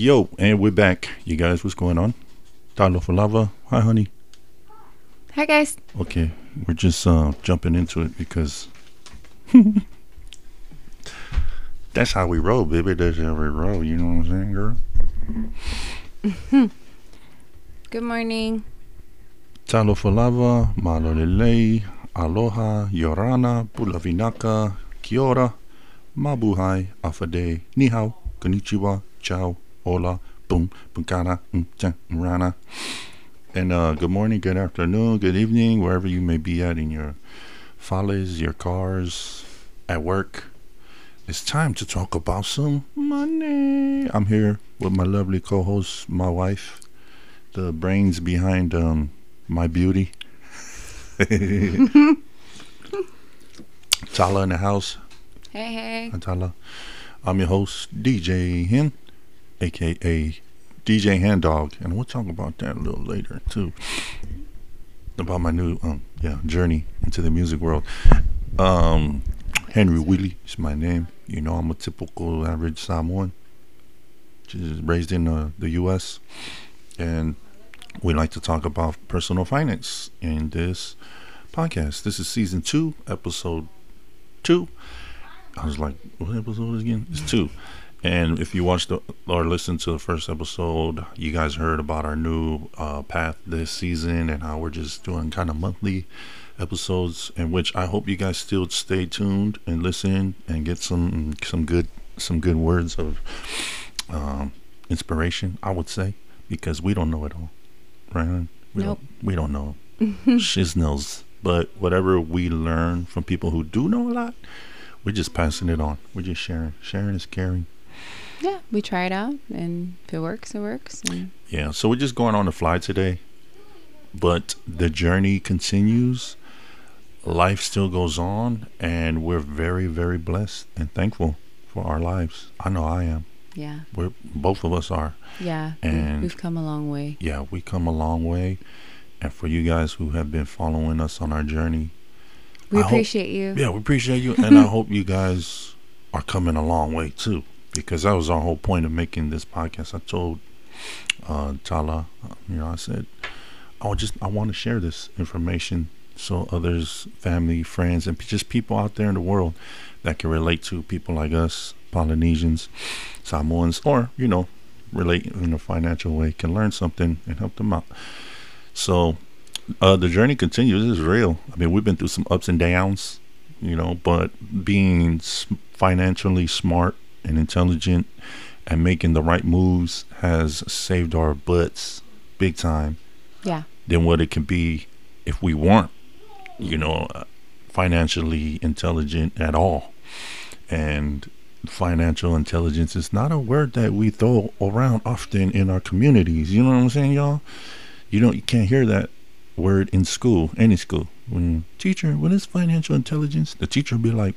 Yo, and we're back. You guys, what's going on? Talo for lava. Hi, honey. Hi, guys. Okay, we're just jumping into it because that's how we roll, baby. That's how we roll. You know what I'm saying, girl? Good morning. Talo for lava. Malolele. Aloha. Yorana. Pulavinaka. Kiora. Mabuhay. Afade. Nihao. Konnichiwa. Ciao. Hola. Boom. Bunkana. Rana. And good morning, good afternoon, good evening, wherever you may be at in your follies, your cars, at work. It's time to talk about some money. I'm here with my lovely co-host, my wife, the brains behind my beauty. Tala in the house. Hey. Hi, Tala. I'm your host, DJ Hen, aka DJ Hand Dog, and we'll talk about that a little later too. About my new journey into the music world. Henry Willie is my name. You know, I'm a typical average Samoan, just raised in the U.S. and we like to talk about personal finance in this podcast. This is season 2, episode 2. I was like, what episode is it again? It's 2. And if you watched or listened to the first episode, you guys heard about our new path this season and how we're just doing kind of monthly episodes, in which I hope you guys still stay tuned and listen and get some good words of inspiration, I would say, because we don't know it all, right? We don't know shiznills, but whatever we learn from people who do know a lot, we're just passing it on. We're just sharing. Sharing is caring. Yeah, we try it out, and if it works, it works. Yeah, so we're just going on the fly today, but the journey continues. Life still goes on, and we're very, very blessed and thankful for our lives. I know I am. Yeah. Both of us are. Yeah, and we've come a long way. Yeah, we come a long way, and for you guys who have been following us on our journey, we appreciate you. Yeah, we appreciate you, and I hope you guys are coming a long way too. Because that was our whole point of making this podcast. I told Tala, I said, I want to share this information so others, family, friends, and just people out there in the world that can relate to people like us, Polynesians, Samoans, or, relate in a financial way, can learn something and help them out. So the journey continues. This is real. I mean, we've been through some ups and downs, but being financially smart and intelligent and making the right moves has saved our butts big time. Yeah. Than what it can be if we weren't, financially intelligent at all. And financial intelligence is not a word that we throw around often in our communities. You know what I'm saying, y'all? You can't hear that word in school, any school. When teacher, what is financial intelligence? The teacher will be like,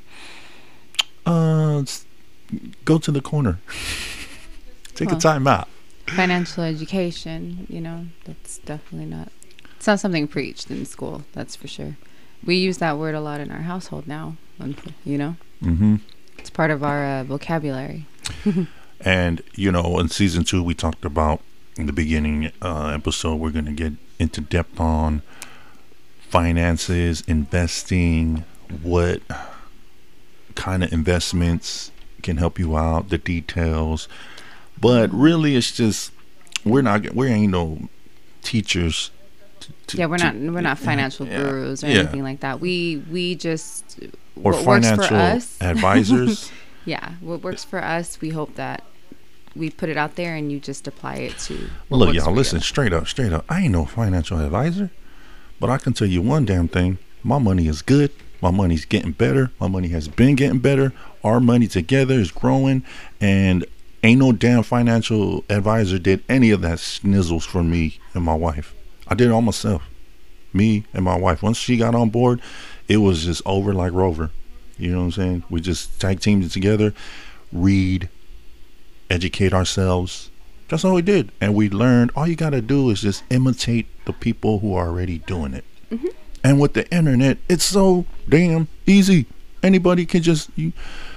go to the corner. Take a time out. Financial education, that's definitely it's not something preached in school, that's for sure. We use that word a lot in our household now, Mm-hmm. It's part of our vocabulary. And, in season 2, we talked about, in the beginning episode, we're going to get into depth on finances, investing, what kind of investments can help you out, the details. But really, it's just we ain't no teachers. We're not financial gurus or anything like that. We just or what financial works for us, advisors. Yeah, what works for us, we hope that we put it out there and you just apply it to. Look, y'all, listen, straight up. I ain't no financial advisor, but I can tell you one damn thing: my money is good. My money's getting better. My money has been getting better. Our money together is growing, and ain't no damn financial advisor did any of that snizzles for me and my wife. I did it all myself. Me and my wife. Once she got on board, it was just over like Rover. You know what I'm saying? We just tag teamed it together, read, educate ourselves. That's all we did. And we learned all you got to do is just imitate the people who are already doing it. Mm-hmm. And with the internet, it's so damn easy. Anybody can just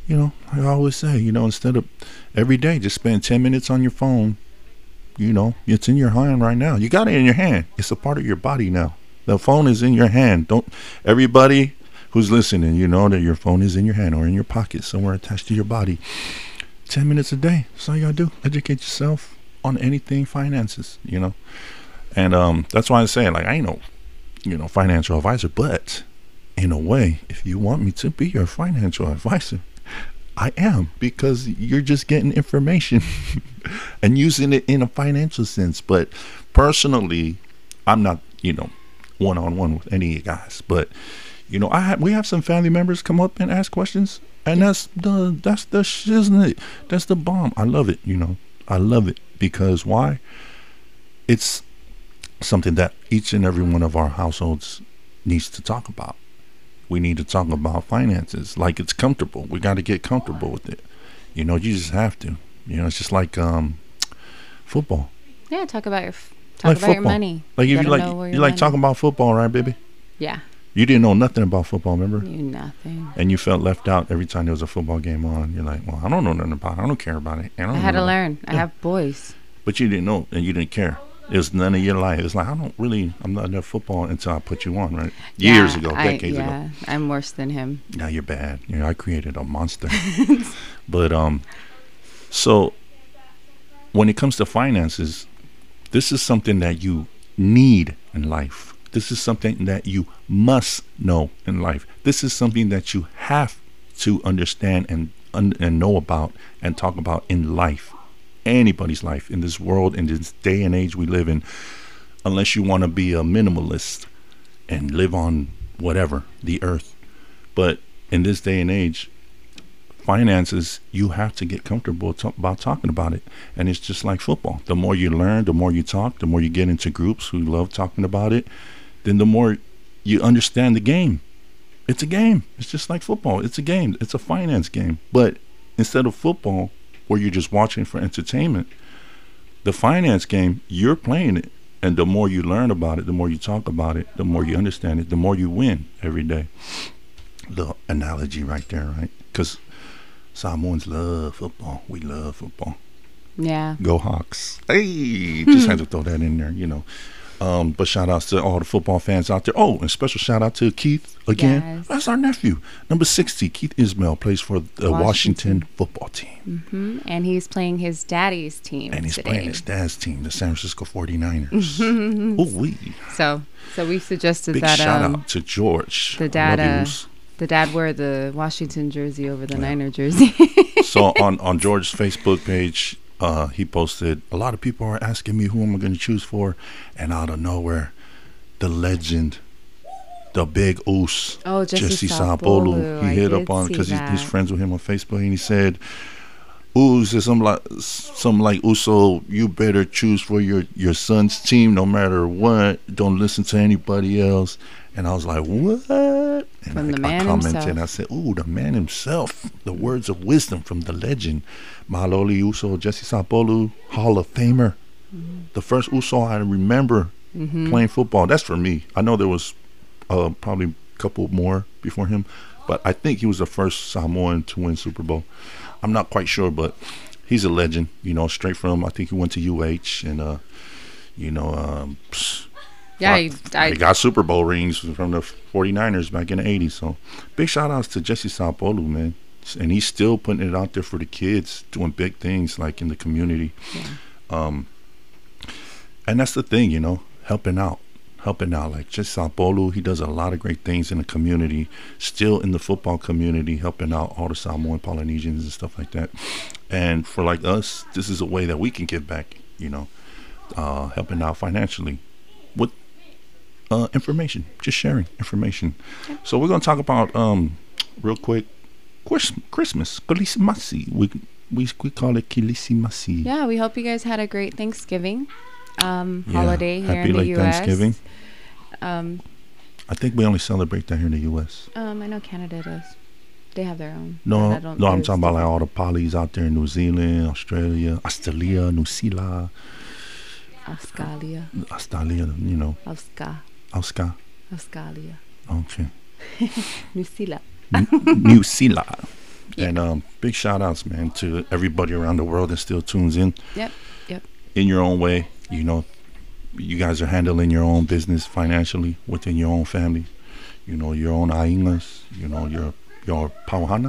I always say, instead of every day, just spend 10 minutes on your phone. It's in your hand right now. You got it in your hand. It's a part of your body now. The phone is in your hand. Don't everybody who's listening, you know that your phone is in your hand or in your pocket somewhere attached to your body. 10 minutes a day. That's all you gotta do. Educate yourself on anything finances, And that's why I say, like, I ain't no, financial advisor, but in a way, if you want me to be your financial advisor, I am, because you're just getting information and using it in a financial sense. But personally, I'm not, one-on-one with any of you guys. But, we have some family members come up and ask questions, and that's the shiznit. That's the bomb. I love it, I love it, because why? It's something that each and every one of our households needs to talk about. We need to talk about finances like it's comfortable. We got to get comfortable with it. You just have to. It's just like football. Yeah, talk about your football. money. Like if you like talking about football, right, baby? Yeah. You didn't know nothing about football, remember? Knew nothing. And you felt left out every time there was a football game on. You're like, well, I don't know nothing about it. I don't care about it. I had to learn. Yeah. I have boys. But you didn't know, and you didn't care. It was none of your life. It's like, I'm not enough football until I put you on, right? Years ago, decades ago. Yeah, I'm worse than him. Now you're bad. I created a monster. But, so when it comes to finances, this is something that you need in life. This is something that you must know in life. This is something that you have to understand and know about and talk about in life. Anybody's life in this world, in this day and age we live in, unless you want to be a minimalist and live on whatever, the earth. But in this day and age, finances, you have to get comfortable about talking about it. And it's just like football. The more you learn, the more you talk, the more you get into groups who love talking about it, then the more you understand the game. It's a game. It's just like football. It's a game. It's a finance game. But instead of football, where you're just watching for entertainment, the finance game, you're playing it. And the more you learn about it, the more you talk about it, the more you understand it, the more you win every day. The analogy right there, right? Because Samoans love football. We love football. Yeah. Go Hawks. Hey, just had to throw that in there, But shout outs to all the football fans out there. Oh, and special shout out to Keith again. Yes. That's our nephew. Number 60, Keith Ismail, plays for the Washington football team. Mm-hmm. And he's playing his daddy's team. And he's today. playing his dad's team, the San Francisco 49ers. Ooh-wee. So we suggested big that shout out to George. the dad wear the Washington jersey over the Niner jersey. So on George's Facebook page, he posted, a lot of people are asking me who am I going to choose for, and out of nowhere, the legend, the big Oos, Jesse Sapolu. He hit up on, because he's friends with him on Facebook, and he said, Oos is some like Uso, you better choose for your son's team no matter what. Don't listen to anybody else. And I was like, what? And from the man I commented himself. and I said, ooh, the man himself. The words of wisdom from the legend. Maloli Uso, Jesse Sapolu, Hall of Famer. Mm-hmm. The first Uso I remember playing football. That's for me. I know there was probably a couple more before him, but I think he was the first Samoan to win Super Bowl. I'm not quite sure, but he's a legend, straight from, I think he went to UH and, yeah, he got Super Bowl rings from the 49ers back in the 80s. So big shout outs to Jesse Sapolu, man. And he's still putting it out there for the kids, doing big things like in the community. Yeah. And that's the thing, helping out. Like Jesse Sapolu, he does a lot of great things in the community, still in the football community, helping out all the Samoan Polynesians and stuff like that. And for like us, this is a way that we can give back, helping out financially with information, just sharing information. Okay. So we're going to talk about real quick Christmas, Kilisimasi. We call it Kilisimasi. Yeah, we hope you guys had a great Thanksgiving holiday here happy in the late U.S. Thanksgiving. I think we only celebrate that here in the U.S. I know Canada does. They have their own. No, I'm talking about like all the polys out there in New Zealand, Australia, New Zealand. Australia, Australia. Okay. New Zealand. New Zealand. Yeah. And big shout outs, man, to everybody around the world that still tunes in. Yep. Yep. In your own way. You guys are handling your own business financially within your own family. Your own aingas. Your pauhana.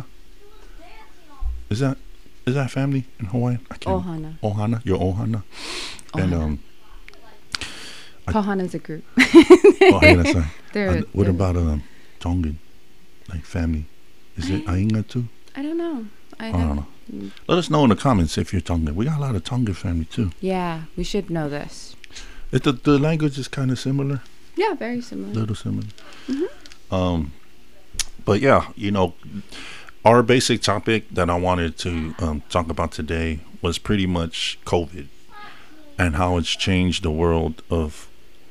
Is that family in Hawaii? I can't. Ohana. Ohana. Your ohana. And Pauhana's a group. oh, hey, that's right. What they're- about Tongan, like family? Is it ainga too? I don't know. I don't know. Let us know in the comments if you're Tongan. We got a lot of Tongan family too. Yeah, we should know this. The language is kind of similar, Yeah, very similar. little similar. But yeah, our basic topic that I wanted to talk about today was pretty much COVID and how it's changed the world of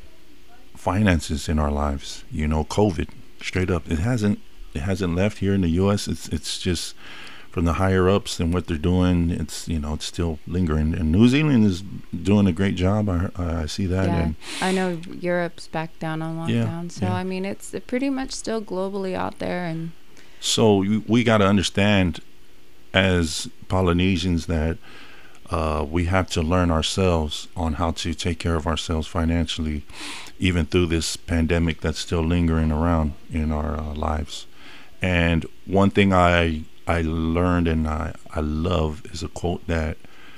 finances in our lives. COVID, straight up, it hasn't left here in the U.S. It's just from the higher ups and what they're doing. It's it's still lingering, and New Zealand is doing a great job. I see that. Yeah, And I know Europe's back down on lockdown, so yeah. I mean it's pretty much still globally out there, and so we got to understand as Polynesians that we have to learn ourselves on how to take care of ourselves financially, even through this pandemic that's still lingering around in our lives. And one thing I learned and I love is a quote that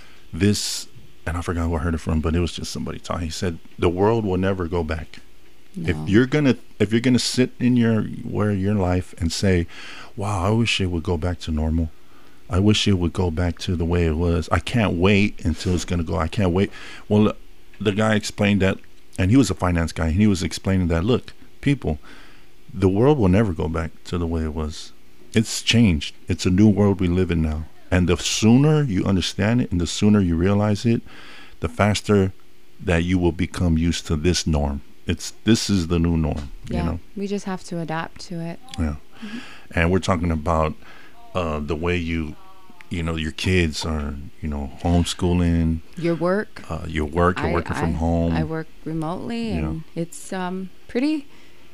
and I forgot who I heard it from, but it was just somebody talking. He said, "The world will never go back." no. If you're gonna sit in your life and say, "Wow, I wish it would go back to normal. I wish it would go back to the way it was. I can't wait until it's gonna go. I can't wait." Well, the guy explained that, and he was a finance guy, and he was explaining that, look, people, the world will never go back to the way it was. It's changed. It's a new world we live in now. And the sooner you understand it and the sooner you realize it, the faster that you will become used to this norm. This is the new norm. Yeah, we just have to adapt to it. Yeah. And we're talking about the way your kids are, homeschooling, Your work. you're working from home. I work remotely, and Yeah. it's pretty.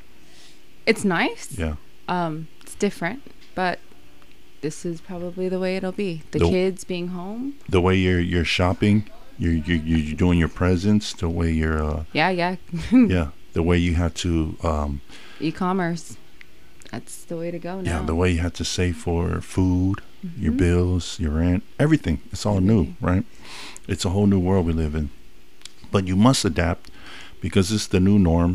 It's nice. Yeah. It's different, but this is probably the way it'll be. The The- kids being home. The way you're shopping, you're doing your presents, the way you're Yeah. yeah, the way you have to E-commerce. That's the way to go now. yeah, the way you have to save for food, your Mhm. bills, your rent, everything. It's all new, Everything. right? It's a whole new world we live in. But you must adapt because it's the new norm.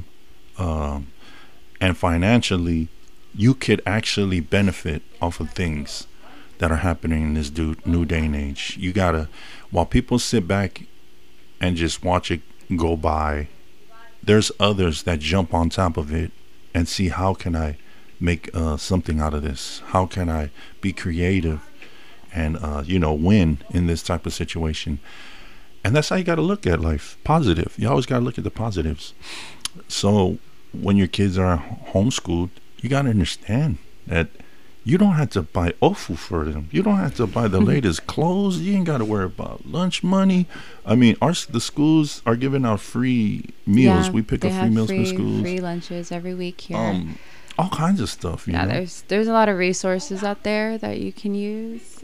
And financially, you could actually benefit off of things that are happening in this new day and age. You gotta, while people sit back and just watch it go by, there's others that jump on top of it and see, how can I make something out of this? How can I be creative and win in this type of situation? And that's how you got to look at life. Positive. You always got to look at the positives. So when your kids are homeschooled, you got to understand that you don't have to buy ofu for them. You don't have to buy the latest clothes. You ain't got to worry about lunch money. I mean, the schools are giving out free meals. Yeah, We pick they up free have meals for schools. free lunches every week here. All kinds of stuff. You Yeah, know? there's a lot of resources out there that you can use.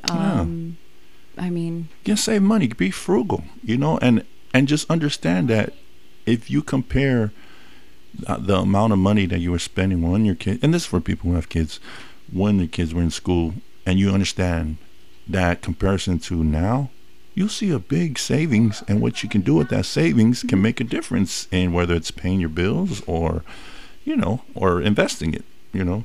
I mean, You can save money. Be frugal. And just understand that if you compare the amount of money that you were spending when your kid, and this is for people who have kids, when the kids were in school, and you understand that comparison to now, you'll see a big savings, and what you can do with that savings can make a difference in whether it's paying your bills or or investing it.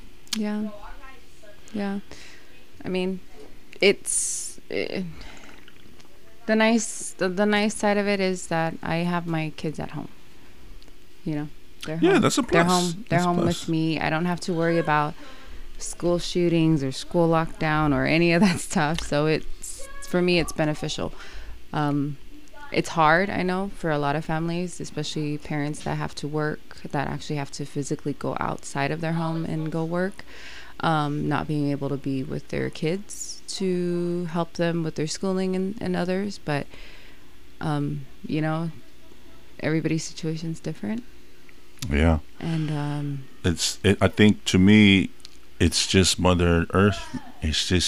yeah. I mean, it's the nice side of it is that I have my kids at home. They're home. Yeah, that's a They're plus. home. They're That's a home plus. with me. I don't have to worry about school shootings or school lockdown or any of that stuff. So for me, it's beneficial. It's hard, I know, for a lot of families, especially parents that have to work, that actually have to physically go outside of their home and go work, not being able to be with their kids to help them with their schooling and others. But, everybody's situation's different. Yeah. And I think to me, it's just Mother Earth. It's just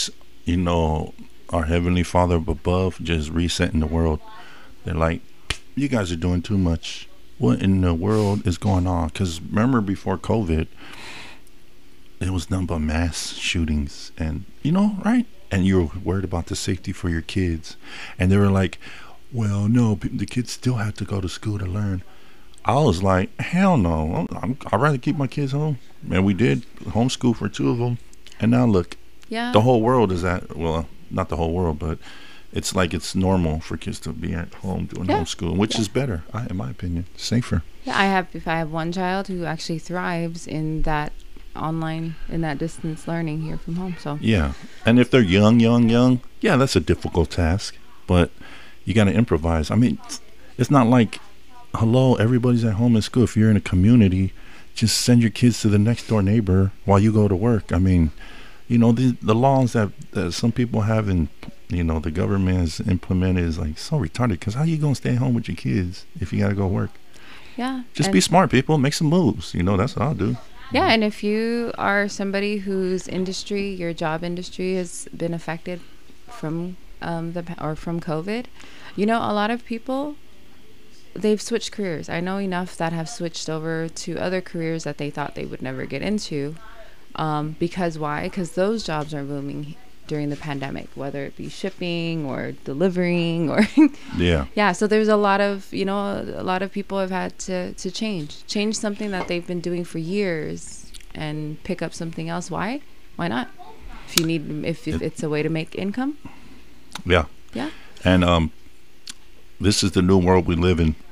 you know, our Heavenly Father up above just resetting the world. They're like, you guys are doing too much. What in the world is going on? Because remember, before COVID, it was none but mass shootings, and right? And you were worried about the safety for your kids, and they were like, well, no, the kids still have to go to school to learn. I was like, hell no. I'd rather keep my kids home. And we did homeschool for 2 of them. And now look, Yeah. the whole world is well, not the whole world, but it's like it's normal for kids to be at home doing homeschool, which is better, in my opinion, safer. Yeah, if I have one child who actually thrives in that online, in that distance learning here from home. So Yeah. And if they're young, yeah, that's a difficult task. But you got to improvise. I mean, it's not like, hello, everybody's at home in school. If you're in a community, just send your kids to the next door neighbor while you go to work. I mean, the laws that some people have in, the government has implemented is like so retarded. Because how you going to stay home with your kids if you got to go work? yeah, Just be smart, people. Make some moves. That's what I'll do. yeah. And if you are somebody whose industry, your job industry, has been affected from from COVID, a lot of people, they've switched careers. I know enough that have switched over to other careers that they thought they would never get into. Because why? Because those jobs are booming during the pandemic, whether it be shipping or delivering or Yeah. So there's a lot of people have had to change something that they've been doing for years and pick up something else. Why not? If it's a way to make income. Yeah. And this is the new world we live in.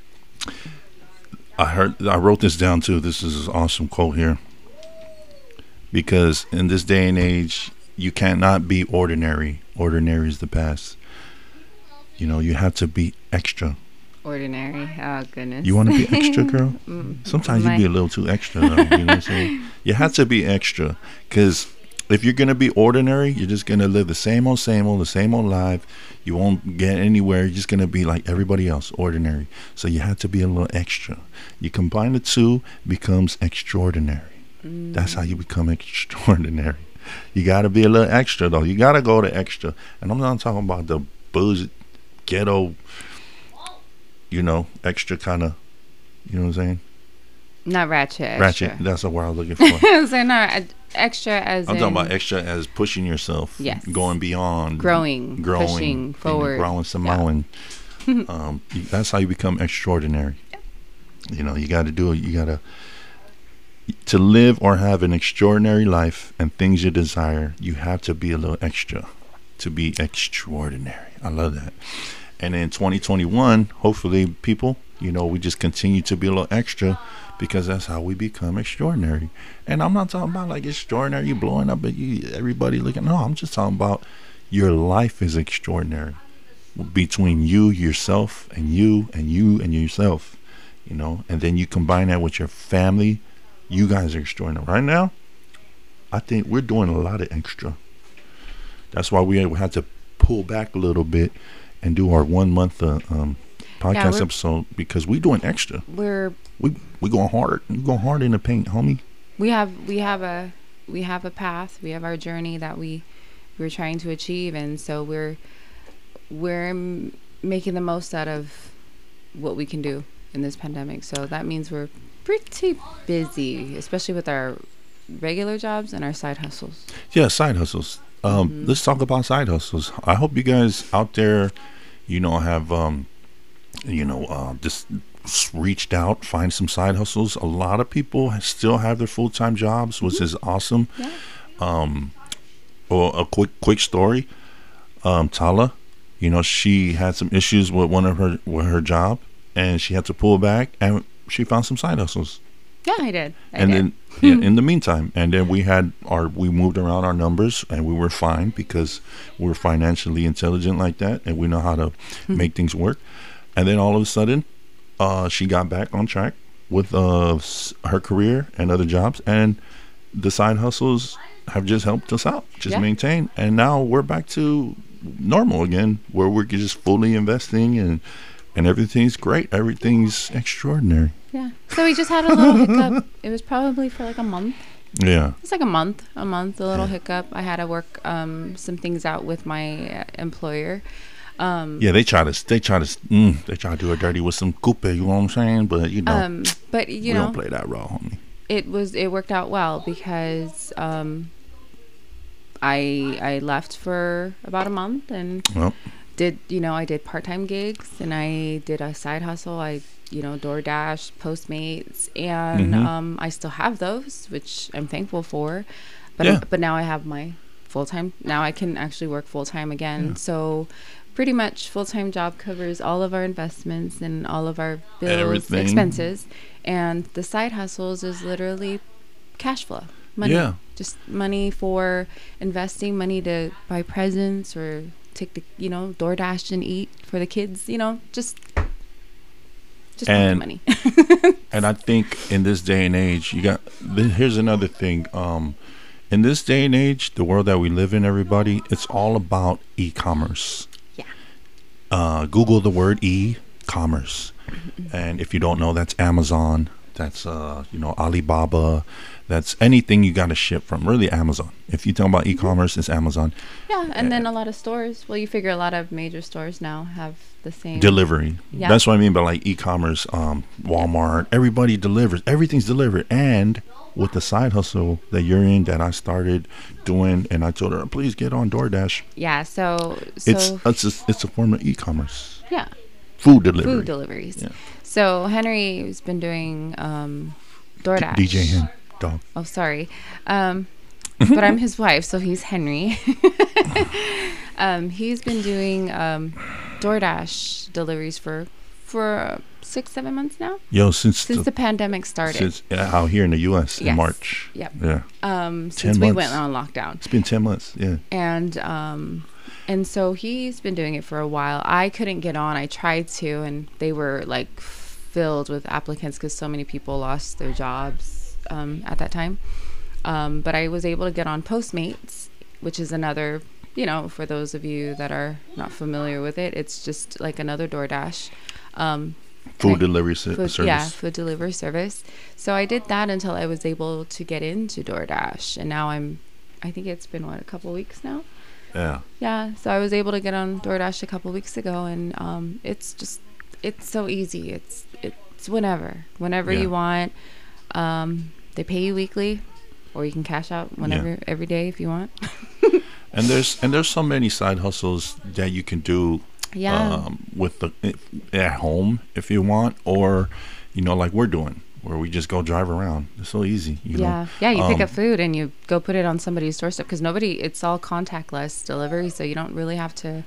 I wrote this down too. This is an awesome quote here. Because in this day and age, you cannot be ordinary. Ordinary is the past. You have to be extra. Ordinary. Oh, goodness. You want to be extra, girl? Sometimes you be a little too extra, though. You know what I'm saying? You have to be extra. Because if you're going to be ordinary, you're just going to live the same old, the same old life. You won't get anywhere. You're just going to be like everybody else, ordinary. So you have to be a little extra. You combine the two, it becomes extraordinary. That's how you become extraordinary. You got to be a little extra, though. You got to go to extra. And I'm not talking about the booze, ghetto, extra kind of, you know what I'm saying? Not ratchet. Ratchet. Extra. That's the word I was looking for. So not extra as I'm talking about extra as pushing yourself. Yes. Going beyond. Growing. Pushing forward. Growing, Samoan. That's how you become extraordinary. You got to do it. You got to live or have an extraordinary life and things you desire, you have to be a little extra to be extraordinary. I love that. And in 2021, hopefully, people, we just continue to be a little extra because that's how we become extraordinary. And I'm not talking about like extraordinary, you blowing up at everybody looking. No, I'm just talking about your life is extraordinary between you, yourself, and you and you and yourself, and then you combine that with your family. You guys are extraordinary. Right now, I think we're doing a lot of extra. That's why we had to pull back a little bit and do our 1 month podcast episode because we're doing extra. We going hard. We going hard in the paint, homie. We have a path. We have our journey that we're trying to achieve, and so we're making the most out of what we can do in this pandemic. So that means we're pretty busy, especially with our regular jobs and our side hustles. Yeah, side hustles. Let's talk about side hustles. I hope you guys out there, have, just reached out, find some side hustles. A lot of people still have their full-time jobs, which is awesome. Yeah. Well, a quick story. Tala, she had some issues with her job, and she had to pull back, and she found some side hustles. Yeah, I did. Then in the meantime, and then we moved around our numbers, and we were fine because we're financially intelligent like that, and we know how to make things work. And then all of a sudden, she got back on track with her career and other jobs, and the side hustles have just helped us out, maintain. And now we're back to normal again, where we're just fully investing and everything's great. Everything's extraordinary. Yeah. So we just had a little hiccup. It was probably for like a month. Yeah. It's like a month, a little Yeah. hiccup. I had to work some things out with my employer. Yeah, they try to do it dirty with some coupe. You know what I'm saying? But But we don't play that raw, homie. it worked out well because I left for about a month and Well, I did part-time gigs and I did a side hustle. I DoorDash, Postmates, and I still have those, which I'm thankful for. But Yeah. but now I have my full-time. Now I can actually work full-time again. Yeah. So pretty much full-time job covers all of our investments and all of our bills, Everything. expenses, and the side hustles is literally cash flow. Money. Yeah. Just money for investing, money to buy presents or take the DoorDash and eat for the kids, just And- money. And I think in this day and age, here's another thing. In this day and age, the world that we live in, everybody, it's all about e-commerce. Yeah. Google the word e-commerce, and if you don't know, that's Amazon. That's Alibaba. That's anything you got to ship from. Really, Amazon. If you talk about e-commerce, it's Amazon. Yeah, and then a lot of stores. Well, you figure a lot of major stores now have the same Delivery. Yeah. That's what I mean by like e-commerce. Walmart. Everybody delivers. Everything's delivered. And with the side hustle that you're in, that I started doing, and I told her, please get on DoorDash. Yeah. So It's a form of e-commerce. yeah, Food delivery. food deliveries. Yeah. So Henry has been doing DoorDash. DJ Hen. Dog. Oh, sorry. But I'm his wife, so he's Henry. He's been doing DoorDash deliveries for 6-7 months now. Yo, since the pandemic started. Since out here in the U.S. in Yes. March. Yep. Yeah. Since 10 we months. went on lockdown. It's been 10 months. Yeah. And so he's been doing it for a while. I couldn't get on. I tried to, and they were like filled with applicants because so many people lost their jobs at that time. But I was able to get on Postmates, which is another, for those of you that are not familiar with it, it's just like another DoorDash. Food delivery service. Yeah, food delivery service. So I did that until I was able to get into DoorDash. And now I think it's been, a couple weeks now? Yeah. Yeah, so I was able to get on DoorDash a couple weeks ago, and it's so easy. It's whenever Yeah. you want. They pay you weekly, or you can cash out whenever, every day if you want. And there's so many side hustles that you can do. Yeah. With at home if you want, or like we're doing, where we just go drive around. It's so easy. You know? Yeah, you pick up food and you go put it on somebody's doorstep because it's all contactless delivery, so you don't really have to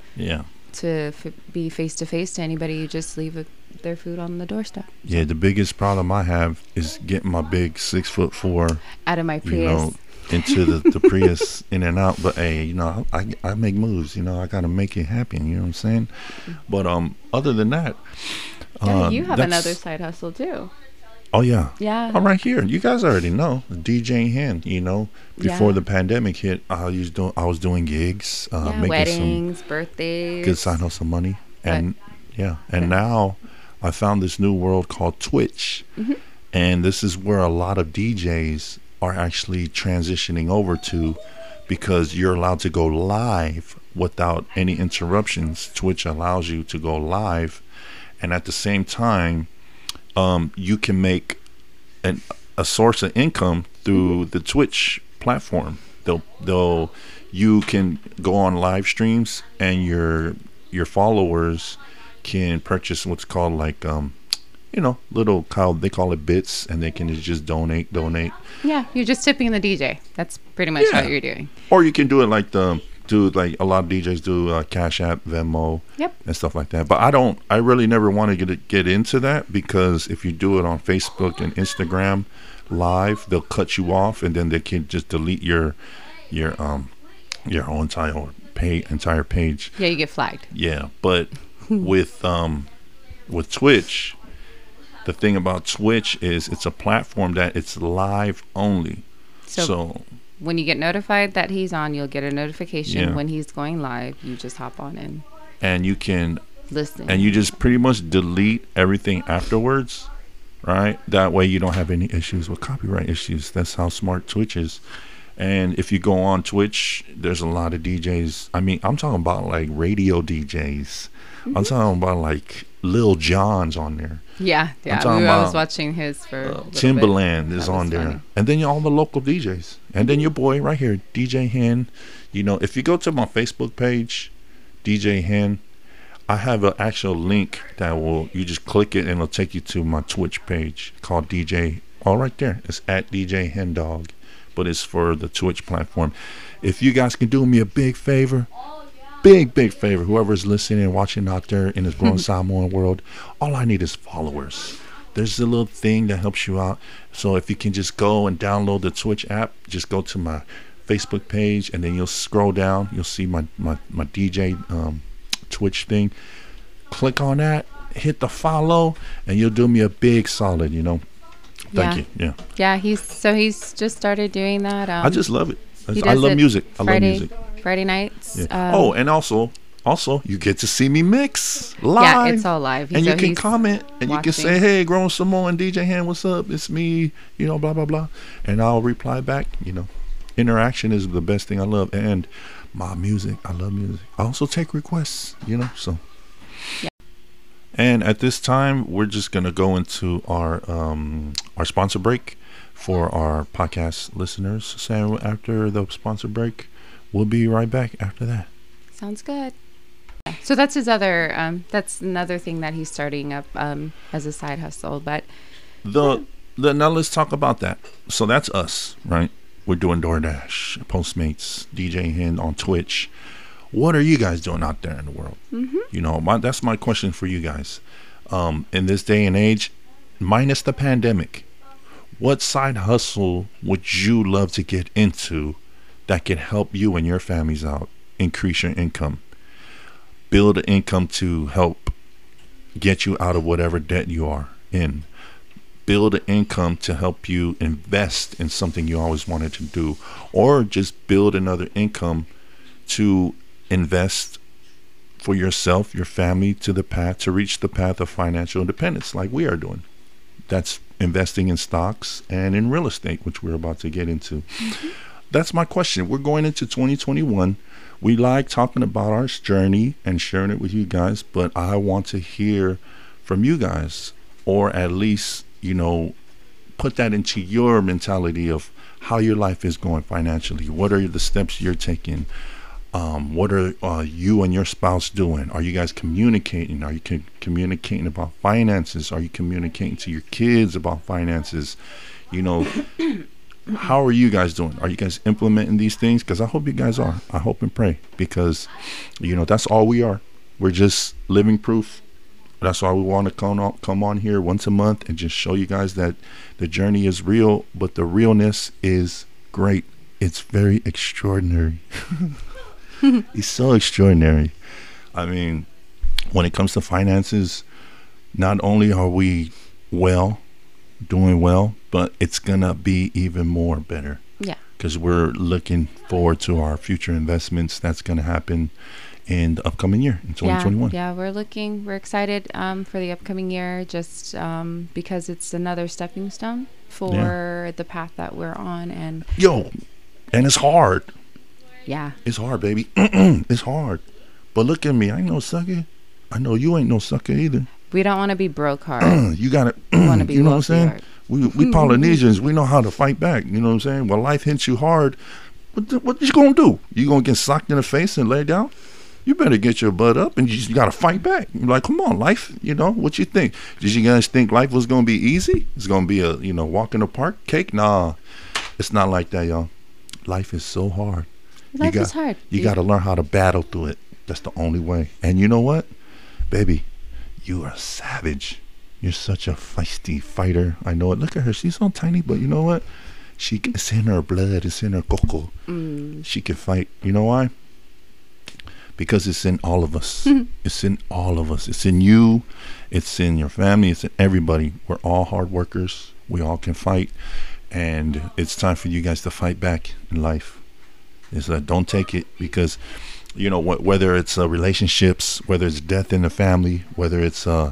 be face to face to anybody. You just leave their food on the doorstep. Yeah, the biggest problem I have is getting my big 6'4" Out of my Prius. Into the Prius in and out. But hey, I make moves. I gotta make it happen. You know what I'm saying? But other than that, you have another side hustle too. Oh yeah. Yeah. I'm right here. You guys already know DJ Hen. Before Yeah. the pandemic hit, I was doing gigs, making weddings, birthdays. good side hustle money, and now I found this new world called Twitch, and this is where a lot of DJs are actually transitioning over to, because you're allowed to go live without any interruptions. Twitch allows you to go live, and at the same time, you can make a source of income through the Twitch platform. You can go on live streams, and your followers can purchase what's called like little they call it bits, and they can just donate. Yeah, you're just tipping the DJ. That's pretty much what you're doing. Or you can do it like a lot of DJs do, Cash App, Venmo, Yep. and stuff like that. But I really never want to get into that, because if you do it on Facebook and Instagram live, they'll cut you off, and then they can just delete your whole entire page. Yeah, you get flagged. Yeah, but with Twitch, the thing about Twitch is it's a platform that it's live only. So when you get notified that he's on, you'll get a notification. Yeah. When he's going live, you just hop on and and you can listen. and you just pretty much delete everything afterwards. right? That way you don't have any issues with copyright issues. That's how smart Twitch is. And if you go on Twitch, there's a lot of DJs. I mean, I'm talking about like radio DJs. I'm talking about like Lil Jon's on there. Yeah, I'm yeah. talking I was about watching his for a little Timberland bit. is That was on there. funny. And then all the local DJs. And then your boy right here, DJ Hen. You know, if you go to my Facebook page, DJ Hen, I have an actual link that will, you just click it and it'll take you to my Twitch page called DJ. All right there. It's at DJ Hen Dog, but it's for the Twitch platform. If you guys can do me a big favor, big favor, whoever's listening and watching out there in this growing Samoan world, all I need is followers. There's a little thing that helps you out. So if you can just go and download the Twitch app, just go to my Facebook page and then you'll scroll down. You'll see my DJ Twitch thing. Click on that, hit the follow, and you'll do me a big solid, you know. Thank you. Yeah. Yeah, he's just started doing that. I just love it. He I does love it music. I love Friday, music. Friday nights. Yeah. Oh, and also you get to see me mix live. Yeah, it's all live. And So you can he's comment and you can say, watching. "Hey, Grown Samoan DJ Hand, what's up? It's me." You know, blah blah blah, and I'll reply back. You know, interaction is the best thing I love, and my music. I love music. I also take requests. You know, so. Yeah. And at this time, we're just gonna go into our sponsor break for our podcast listeners. So after the sponsor break, we'll be right back after that. Sounds good. So that's his other. That's another thing that he's starting up as a side hustle. But Now let's talk about that. So that's us, right? We're doing DoorDash, Postmates, DJ Hen on Twitch. What are you guys doing out there in the world? Mm-hmm. You know, that's my question for you guys. In this day and age, minus the pandemic, what side hustle would you love to get into that can help you and your families out, increase your income, build an income to help get you out of whatever debt you are in, build an income to help you invest in something you always wanted to do, or just build another income to invest for yourself, your family, to reach the path of financial independence like we are doing. That's investing in stocks and in real estate, which we're about to get into. Mm-hmm. That's my question. We're going into 2021. We like talking about our journey and sharing it with you guys, but I want to hear from you guys, or at least, you know, put that into your mentality of how your life is going financially. What are the steps you're taking? What are you and your spouse doing? Are you guys communicating? Are you communicating about finances? Are you communicating to your kids about finances? You know, how are you guys doing? Are you guys implementing these things? Because I hope you guys are. I hope and pray, because, you know, that's all we are. We're just living proof. That's why we want to come on here once a month and just show you guys that the journey is real, but the realness is great. It's very extraordinary. It's so extraordinary. I mean, when it comes to finances, not only are we doing well, but it's gonna be even more better. yeah, Because we're looking forward to our future investments that's gonna happen in the upcoming year, in 2021. Yeah, we're excited for the upcoming year, just because it's another stepping stone for the path that we're on. And And it's hard. yeah, It's hard, baby. It's hard. But look at me. I ain't no sucker. I know you ain't no sucker either. we don't want to be broke hard. You gotta, We want to be you know what I'm wealthy saying? hard. We Polynesians, we know how to fight back. You know what I'm saying? When life hits you hard, what you gonna do? You gonna get socked in the face and lay down? You better get your butt up and you gotta fight back. You're like, come on, life. You know what you think? Did you guys think life was gonna be easy? It's gonna be a walk in the park cake? Nah, it's not like that, y'all. Life is so hard. Life is hard. You got to learn how to battle through it. That's the only way. And you know what, baby? You are a savage. You're such a feisty fighter. I know it. Look at her. She's so tiny, but you know what? It's in her blood. It's in her coco. She can fight. You know why? Because it's in all of us. It's in all of us. It's in you. It's in your family. It's in everybody. We're all hard workers. We all can fight. And it's time for you guys to fight back in life. Is that don't take it, because you know whether it's relationships, whether it's death in the family, whether it's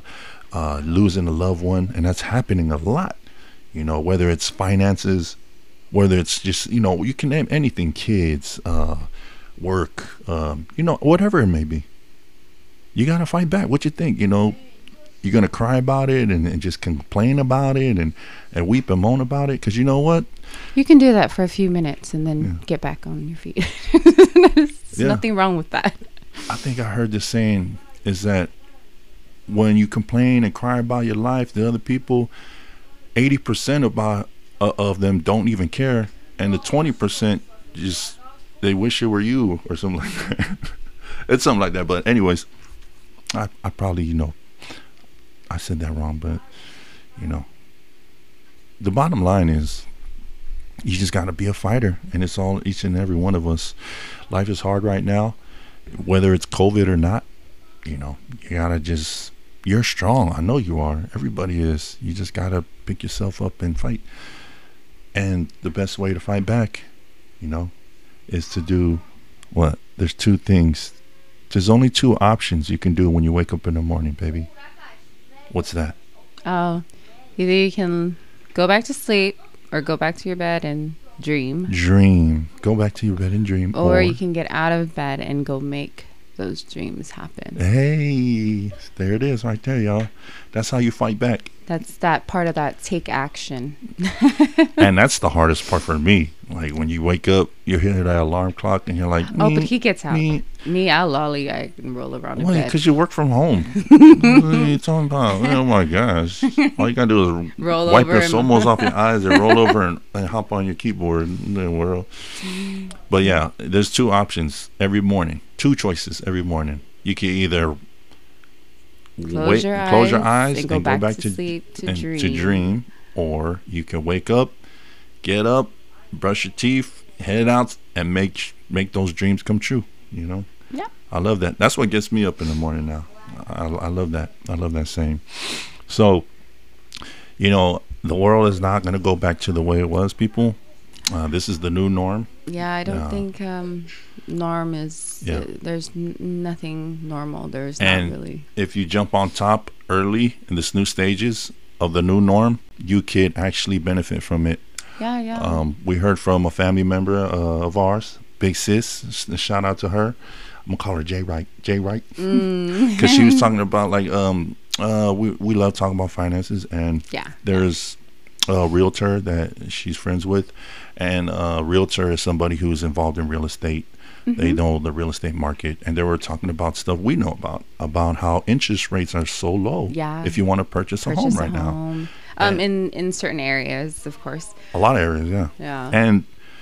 losing a loved one, and that's happening a lot. Whether it's finances, whether it's just, you can name anything, kids, work, whatever it may be. You got to fight back. What you think? You're going to cry about it and just complain about it and weep and moan about it. Because you know what? You can do that for a few minutes and then get back on your feet. There's nothing wrong with that. I think I heard this saying is that when you complain and cry about your life, the other people, 80% of them don't even care. And the 20% just, they wish it were you or something like that. It's something like that. But anyways, I probably, I said that wrong, but the bottom line is you just got to be a fighter, and it's all each and every one of us. Life is hard right now, whether it's COVID or not. You gotta you're strong. I know you are. Everybody is. You just gotta pick yourself up and fight. And the best way to fight back, is to do what? There's two things. There's only two options you can do when you wake up in the morning, baby. What's that? Oh, either you can go back to sleep or go back to your bed and dream. Go back to your bed and dream. Or you can get out of bed and go make those dreams happen. Hey, there it is right there, y'all. That's how you fight back. That's that part of that take action. And that's the hardest part for me. Like when you wake up, you hear that alarm clock and you're like, oh, but he gets out. Me, I'll lollygag and roll around in bed. Because you work from home. What are you talking about? Oh my gosh. All you gotta do is roll wipe over the somos off your eyes and roll over and hop on your keyboard in the world. But yeah, there's two options every morning. Two choices every morning. You can either close your eyes and go back to sleep to dream, or you can wake up, get up, brush your teeth, head out, and make those dreams come true. Yeah, I love that. That's what gets me up in the morning now. I love that. I love that saying. So, the world is not going to go back to the way it was, people. This is the new norm. Yeah, I don't think norm is. There's nothing normal. There's not really. If you jump on top early in this new stages of the new norm, you could actually benefit from it. Yeah. We heard from a family member of ours, Big Sis. Shout out to her. I'm gonna call her J Wright. Because she was talking about we love talking about finances, and there's a realtor that she's friends with, and a realtor is somebody who's involved in real estate. Mm-hmm. They know the real estate market, and they were talking about stuff we know about how interest rates are so low. Yeah. If you want to purchase a home right now. In certain areas, of course. A lot of areas, yeah. Yeah. And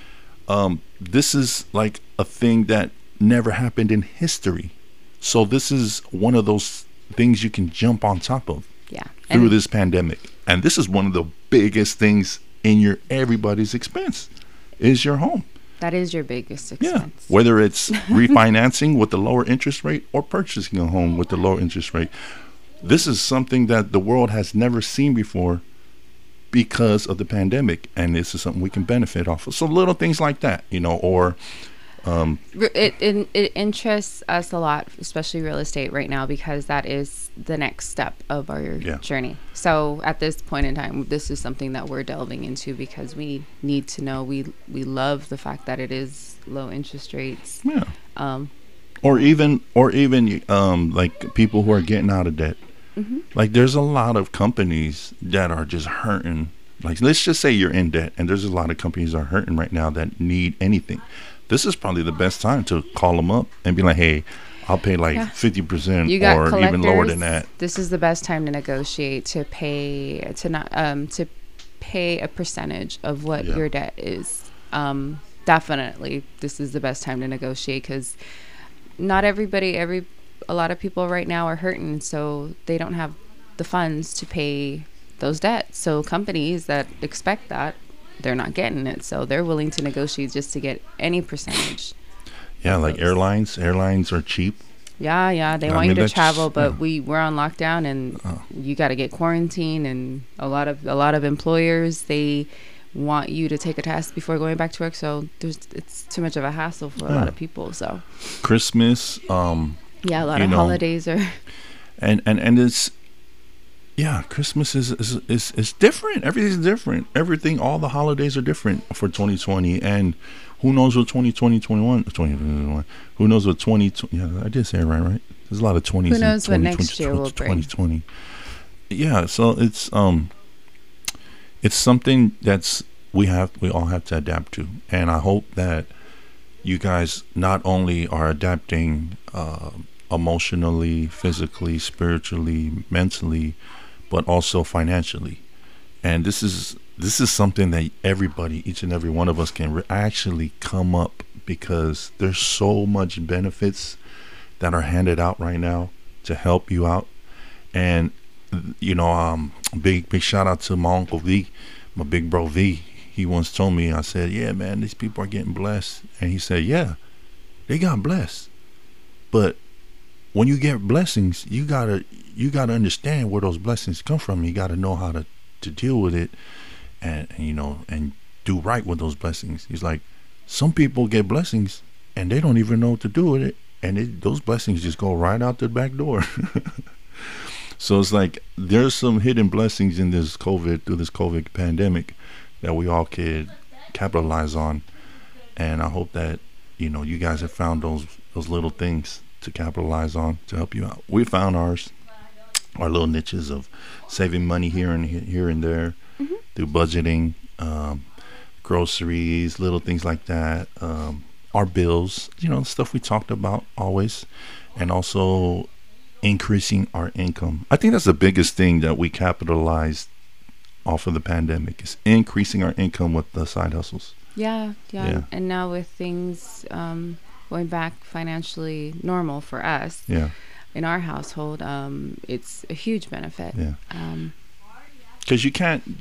this is like a thing that never happened in history. So this is one of those things you can jump on top of. Yeah. Through this pandemic. And this is one of the biggest things in everybody's expense is your home. That is your biggest expense. Yeah. Whether it's refinancing with the lower interest rate or purchasing a home with the lower interest rate. This is something that the world has never seen before because of the pandemic. And this is something we can benefit off of. So little things like that, or it interests us a lot, especially real estate right now, because that is the next step of our journey. So at this point in time, this is something that we're delving into because we need to know. We love the fact that it is low interest rates. Yeah. Or even like people who are getting out of debt. Mm-hmm. Like there's a lot of companies that are just hurting. Like let's just say you're in debt, and there's a lot of companies that are hurting right now that need anything. This is probably the best time to call them up and be like, hey, I'll pay 50% or even lower than that. This is the best time to negotiate, to pay a percentage of what your debt is. Definitely, this is the best time to negotiate because not everybody, a lot of people right now are hurting, so they don't have the funds to pay those debts. So companies that expect that, they're not getting it, so they're willing to negotiate just to get any percentage. Yeah, like airlines are cheap. Yeah, they want you to travel, but we're on lockdown, and you got to get quarantined, and a lot of employers, they want you to take a test before going back to work, so it's too much of a hassle for a lot of people. So Christmas, a lot of holidays are, and Yeah, Christmas is different. Everything's different. Everything, all the holidays are different for 2020, and who knows what 2020, 2021, who knows what 2020, yeah, I did say it right? There's a lot of 20s Who in knows what 2020, next year will bring? 2020. Yeah, so it's something that's we all have to adapt to, and I hope that you guys not only are adapting emotionally, physically, spiritually, mentally, but also financially. And this is something that everybody, each and every one of us, can actually come up, because there's so much benefits that are handed out right now to help you out. And big shout out to my uncle V, my big bro V. He once told me, I said, yeah, man, these people are getting blessed. And he said, yeah, they got blessed. But when you get blessings, you gotta understand where those blessings come from. You gotta know how to deal with it, and do right with those blessings. He's like, some people get blessings and they don't even know what to do with it, and those blessings just go right out the back door. So it's like there's some hidden blessings in through this COVID pandemic, that we all could capitalize on. And I hope that you guys have found those little things to capitalize on to help you out. We found our little niches of saving money here and there, through budgeting, groceries, little things like that, our bills, stuff we talked about always, and also increasing our income. I think that's the biggest thing that we capitalized off of the pandemic, is increasing our income with the side hustles. Yeah. And now with things going back financially normal for us, in our household, it's a huge benefit. Because you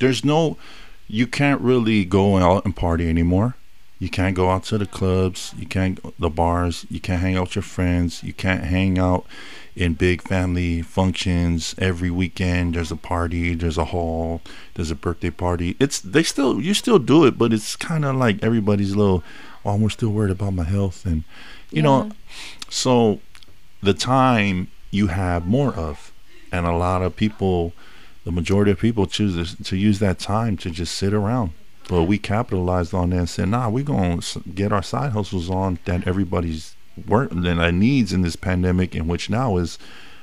can't really go out and party anymore. You can't go out to the clubs, the bars, you can't hang out with your friends, you can't hang out in big family functions every weekend. There's a party, there's a hall, there's a birthday party. You still do it, but it's kind of like everybody's a little, we're still worried about my health, and so the time you have more of, and a lot of people, the majority of people choose to use that time to just sit around. But we capitalized on that and said, we're going to get our side hustles on that everybody's work that needs in this pandemic, in which now is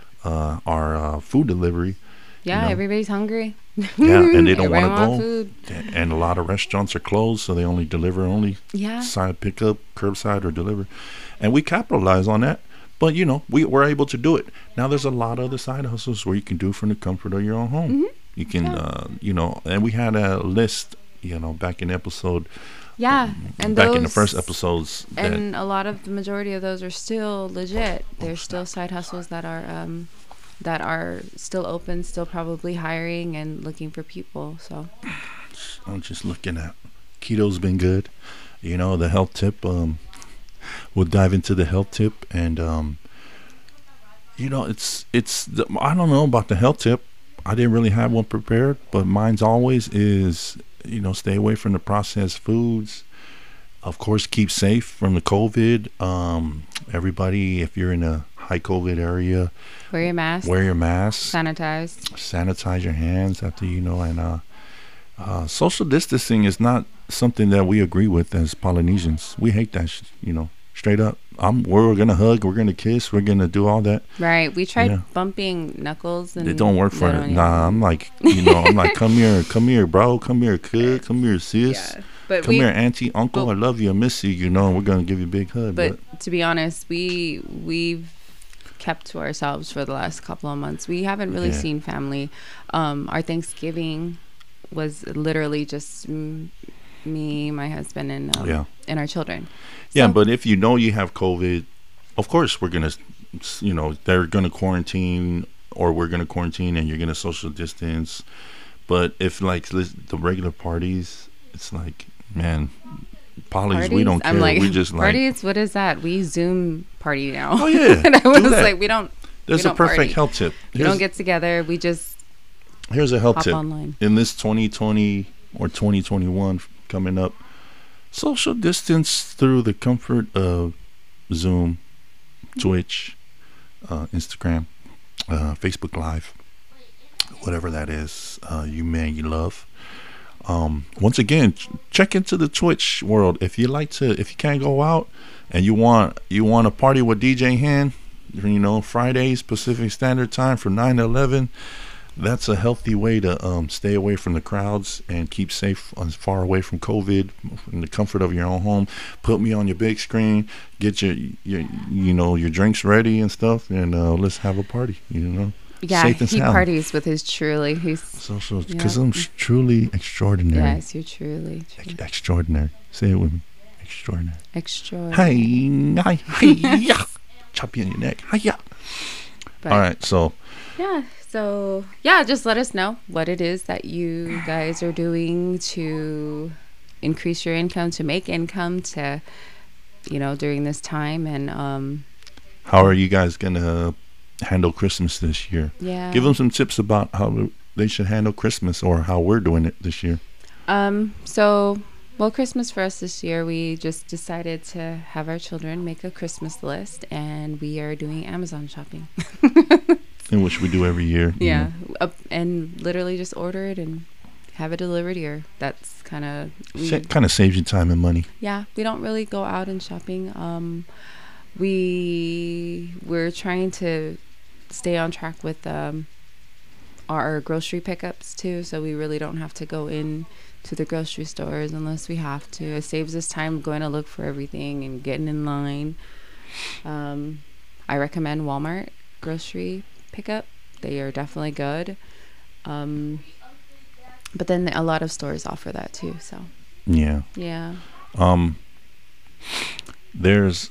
our food delivery. Everybody's hungry. And they don't want to go. Food. And a lot of restaurants are closed, so they only deliver side pickup, curbside, or deliver. And we capitalize on that. But we were able to do it. Now there's a lot of other side hustles where you can do from the comfort of your own home. You can, and we had a list, back in episode. And back in the first episodes. And a lot of the majority of those are still legit. There's still side hustles that are still open, still probably hiring and looking for people. So I'm just looking at keto's been good. The health tip. We'll dive into the health tip, and I don't know about the health tip. I didn't really have one prepared, but mine's always is, stay away from the processed foods. Of course, keep safe from the COVID. Everybody, if you're in a high COVID area, wear your mask. Sanitize your hands after, and social distancing is not something that we agree with as Polynesians. We hate that, straight up. We're gonna hug, we're gonna kiss, we're gonna do all that. Right. We tried bumping knuckles, and it don't work for it. I'm like, I'm like, come here, bro, come here, kid, come here, sis. Yeah. But come here, auntie, uncle, I love you, I miss you. We're gonna give you a big hug. But to be honest, we've kept to ourselves for the last couple of months. We haven't really seen family. Our Thanksgiving was literally just me, my husband, and our children. Yeah, but if you have COVID, of course we're gonna, they're gonna quarantine, or we're gonna quarantine, and you're gonna social distance. But if the regular parties, it's like, man, parties, we don't care. I'm like, we just parties. What is that? We Zoom party now. Oh yeah, and I was like, we don't. There's a perfect health tip. We don't get together. We just. Here's a health hop tip. Online. In this 2020 or 2021 coming up, social distance through the comfort of Zoom, Twitch, Instagram, Facebook Live, whatever that is, you man you love. Once again, check into the Twitch world. If you can't go out and you want to party with DJ Han, Fridays Pacific Standard Time from 9 to 11. That's a healthy way to stay away from the crowds and keep safe as far away from COVID in the comfort of your own home. Put me on your big screen, get your drinks ready and stuff, and let's have a party. Yeah, safe and he sound. parties with his Truly. He's because I'm truly extraordinary. Yes, you're truly. Extraordinary. Say it with me. Extraordinary. Extraordinary. Hi. Chop you on your neck. Hiya. All right, so. Yeah. So, just let us know what it is that you guys are doing to increase your income, to make income, to, during this time. And how are you guys going to handle Christmas this year? Yeah. Give them some tips about how they should handle Christmas or how we're doing it this year. Christmas for us this year, we just decided to have our children make a Christmas list, and we are doing Amazon shopping. In which we do every year. Yeah. And literally just order it and have it delivered here. That's kind of saves you time and money. Yeah. We don't really go out and shopping. We're trying to stay on track with our grocery pickups too, so we really don't have to go in to the grocery stores unless we have to. It saves us time going to look for everything and getting in line. I recommend Walmart grocery pickup. They are definitely good. But then a lot of stores offer that too, so yeah. There's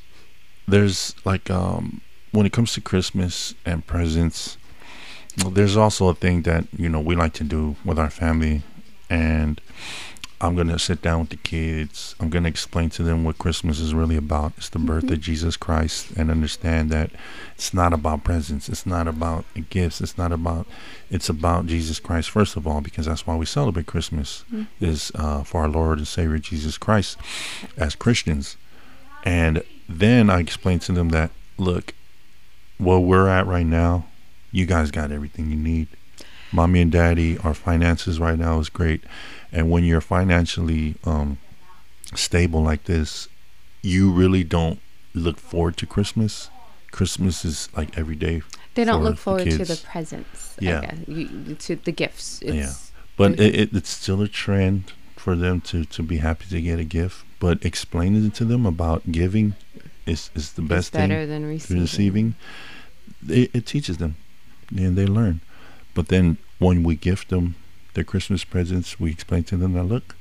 like when it comes to Christmas and presents, there's also a thing that we like to do with our family, and I'm going to sit down with the kids. I'm going to explain to them what Christmas is really about. It's the birth of Jesus Christ, and understand that it's not about presents. It's not about gifts. It's about Jesus Christ, first of all, because that's why we celebrate Christmas, is for our Lord and Savior Jesus Christ as Christians. And then I explain to them that, look, where we're at right now, you guys got everything you need. Mommy and daddy, our finances right now is great. And when you're financially stable like this, you really don't look forward to Christmas. Christmas is like every day. They don't look forward to the presents. Yeah. To the gifts. But it's still a trend for them to be happy to get a gift. But explaining it to them about giving is the best thing. Better than receiving. It teaches them, and they learn. But then when we gift them their Christmas presents, we explain to them that, look,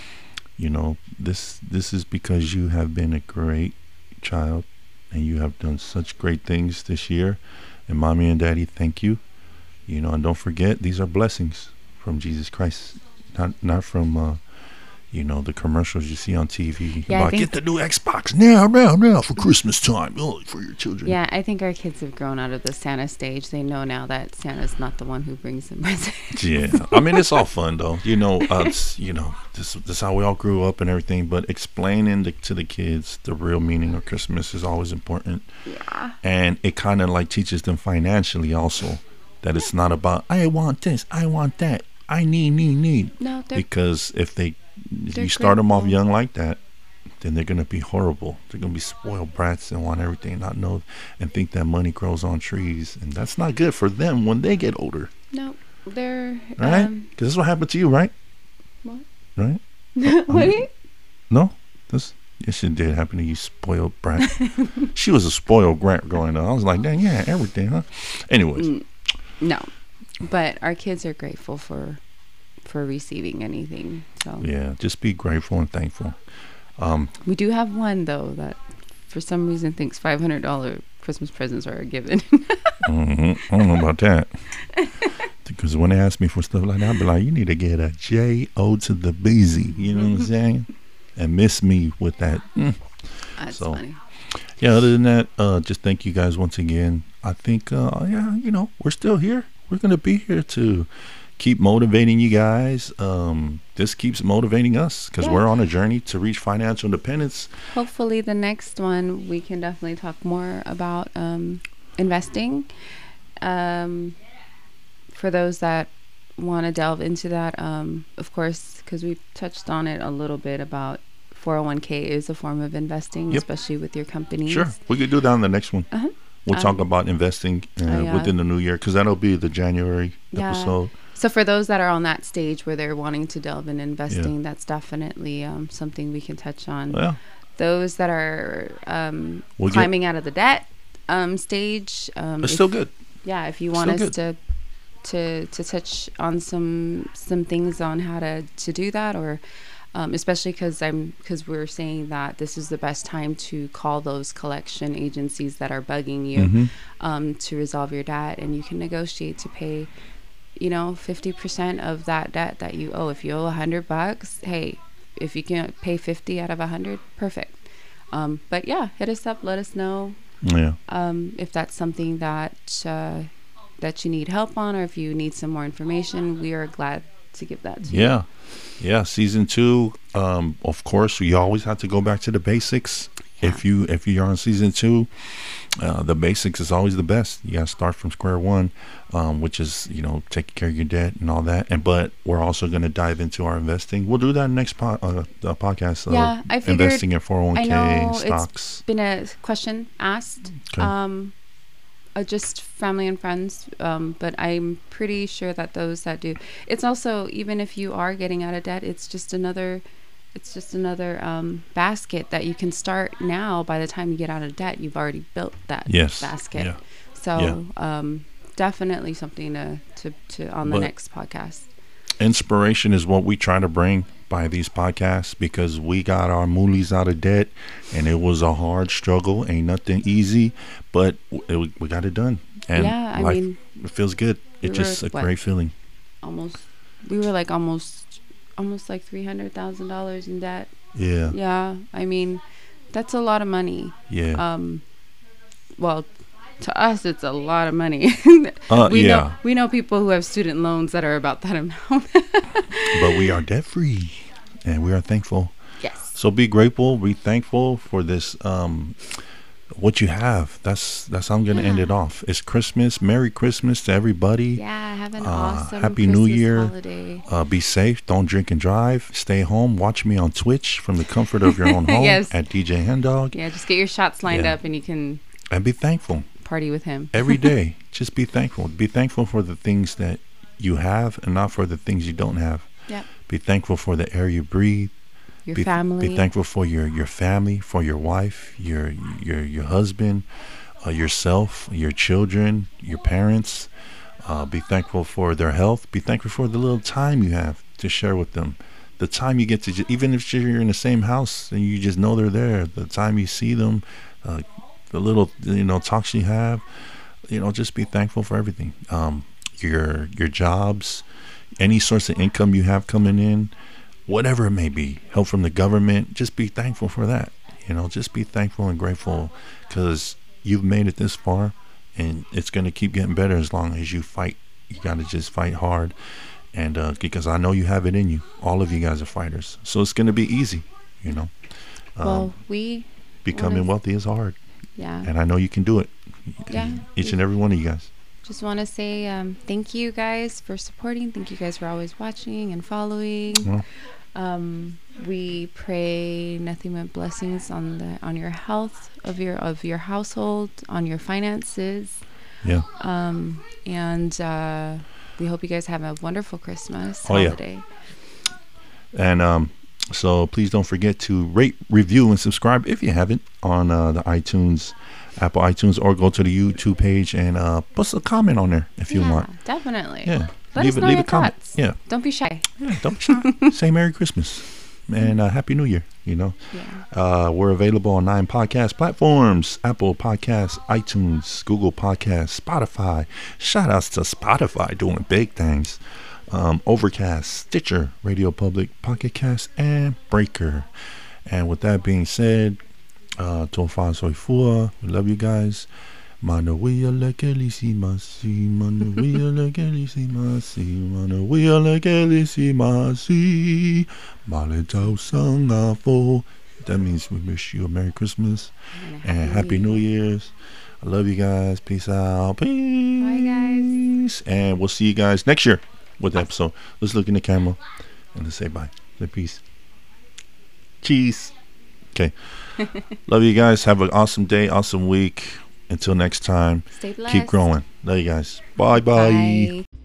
this is because you have been a great child and you have done such great things this year, and mommy and daddy thank you. And don't forget, these are blessings from Jesus Christ, not from the commercials you see on TV about get the new Xbox now for Christmas time, for your children. Yeah, I think our kids have grown out of the Santa stage. They know now that Santa's not the one who brings them presents. Yeah, I mean, it's all fun though. This is how we all grew up and everything. But explaining to the kids the real meaning of Christmas is always important. Yeah, and it kind of like teaches them financially also that it's not about I want this, I want that, I need. No, because if you start them off young like that, then they're going to be horrible. They're going to be spoiled brats and want everything, not know, and think that money grows on trees. And that's not good for them when they get older. No, they're... Right? Because this is what happened to you, right? What? Right? What? No? Yes, it did happen to you, spoiled brat. She was a spoiled brat growing up. I was like, dang, yeah, everything, huh? Anyways. No. But our kids are grateful for receiving anything. So yeah, just be grateful and thankful. We do have one though that for some reason thinks $500 Christmas presents are a given. I don't know about that, because when they ask me for stuff like that, I'll be like, you need to get a J-O to the B-Z, you know what I'm saying, and miss me with that. That's funny. Yeah, other than that, just thank you guys once again. I think we're still here. We're gonna be here to keep motivating you guys. This keeps motivating us because we're on a journey to reach financial independence. Hopefully the next one we can definitely talk more about investing, for those that want to delve into that, of course, because we touched on it a little bit about 401k is a form of investing, Yep. especially with your companies. Sure, we could do that on the next one. Uh-huh. We'll talk about investing yeah. within the new year, because that'll be the January Yeah. episode. So for those that are on that stage where they're wanting to delve in investing, that's definitely something we can touch on. Well, Those that are We'll climbing out of the debt stage, it's still good. yeah, if you want Still us to touch on some things on how to do that, or especially because we're saying that this is the best time to call those collection agencies that are bugging you to resolve your debt, and you can negotiate to pay 50% of that debt that you owe. If you owe $100, hey, if you can pay 50 out of 100, perfect. But yeah, hit us up, let us know if that's something that you need help on, or if you need some more information. We are glad to give that to you. Yeah, season 2, of course, you always have to go back to the basics. If you're on season 2, the basics is always the best. You gotta start from square one, which is taking care of your debt and all that. But we're also going to dive into our investing. We'll do that next podcast. I figured, investing in 401k I know stocks. It's been a question asked. Okay. Just family and friends, but I'm pretty sure that those that do, it's also, even if you are getting out of debt, it's just another basket that you can start now. By the time you get out of debt, you've already built that basket. Yeah. So definitely something to on the next podcast. Inspiration is what we try to bring by these podcasts, because we got our moolies out of debt, and it was a hard struggle. Ain't nothing easy, but we got it done. And life, it feels good. It's just a great feeling. We were like almost like $300,000 in debt. Yeah. I mean, that's a lot of money. Yeah. Well, to us, it's a lot of money. We know people who have student loans that are about that amount. But we are debt free, and we are thankful. Yes. So be grateful, be thankful for this. What you have. That's how I'm gonna end it off. It's Christmas. Merry Christmas to everybody. Yeah. Have an awesome Happy Christmas New Year. holiday. Be safe. Don't drink and drive. Stay home. Watch me on Twitch from the comfort of your own home. Yes. At DJ Hendog. Yeah. Just get your shots lined up, and you can be thankful. Party with him Every day. Just be thankful. Be thankful for the things that you have, and not for the things you don't have. Yeah. Be thankful for the air you breathe. Your family. Be thankful for your family, for your wife, your husband, yourself, your children, your parents. Be thankful for their health. Be thankful for the little time you have to share with them. The time you get to, even if you're in the same house and you just know they're there. The time you see them, the little talks you have. Just be thankful for everything. Your jobs, any source of income you have coming in, whatever it may be, help from the government, just be thankful for that. Just be thankful and grateful, because you've made it this far, and it's going to keep getting better as long as you fight. You got to just fight hard, and because I know you have it in you. All of you guys are fighters, so it's going to be easy. Becoming wealthy is hard. Yeah. And I know you can do it. Yeah. Each and every one of you guys. Just want to say thank you guys for supporting. Thank you guys for always watching and following. Well, we pray nothing but blessings on your health of your household, on your finances. Yeah. And we hope you guys have a wonderful Christmas holiday. Yeah. And so please don't forget to rate, review, and subscribe if you haven't on the iTunes, Apple iTunes, or go to the YouTube page and put a comment on there if you want. Definitely. Yeah. Let us know your thoughts. Yeah. Don't be shy. Yeah, don't be shy. Say Merry Christmas and Happy New Year. Yeah. We're available on 9 podcast platforms: Apple Podcasts, iTunes, Google Podcasts, Spotify. Shout outs to Spotify doing big things. Overcast, Stitcher, Radio Public, Pocket Cast, and Breaker. And with that being said, Tofa Soy Fua, we love you guys. Manuia legelissimasi, Manuia legelissimasi, Manuia legelissimasi, Maletau Sangafo. That means we wish you a Merry Christmas and Happy New Year's. I love you guys. Peace out. Peace. Bye, guys. peace. And we'll see you guys next year with the episode. Let's look in the camera and let's say bye. Say peace. Cheese. Okay. Love you guys. Have an awesome day, awesome week. Until next time, Stay blessed. keep growing. Love you guys. Bye. Bye.